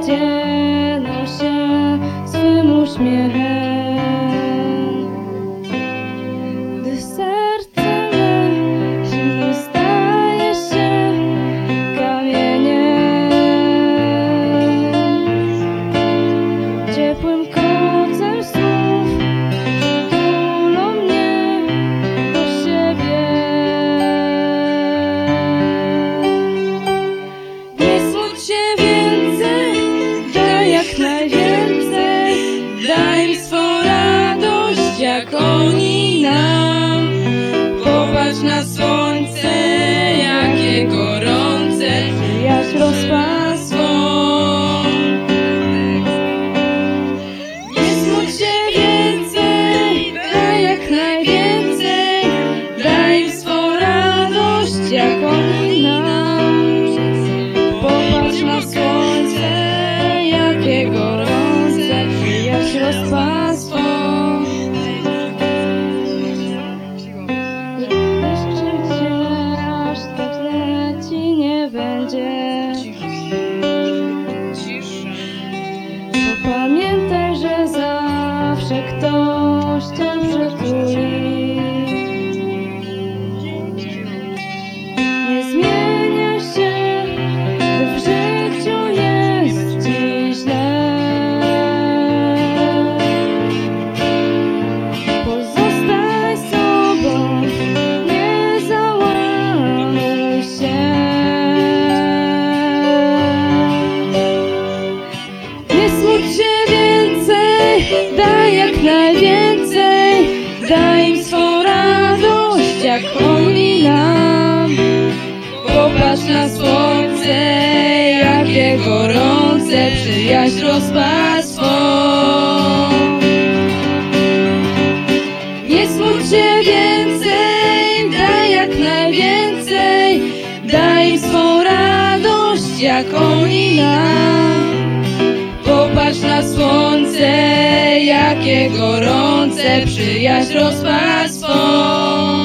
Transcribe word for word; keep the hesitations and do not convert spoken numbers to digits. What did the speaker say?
rozdziela się swym uśmiechem. Gdy serce me zimno staje się kamieniem, ciepłym kocem słów przytulą mnie do siebie. Nie smuć się więcej, daj jak najwięcej, daj im swą radość jak oni nam. Popatrz na słońce, jakie gorące, przyjaźń rozpasło. Nie smuć się więcej, daj jak najwięcej, daj im swą radość jak oni nam. Popatrz na słońce, jakie gorące, przyjaźń rozpasło. Aż tak źle ci nie będzie. Pamiętaj, że zawsze ktoś cię przytuli. Nie zmienia się, gdy w życiu jest ci źle. Pozostań sobą, nie załamuj się. Nie smuć się więcej, daj jak najwięcej, daj im swą radość jak oni nam. Popatrz na słońce, jakie gorące, przyjaźń rozpasło. Nie smuć się więcej, daj jak najwięcej, daj im swą radość jak oni nam. Popatrz na słońce, jakie gorące, przyjaźń rozpasło.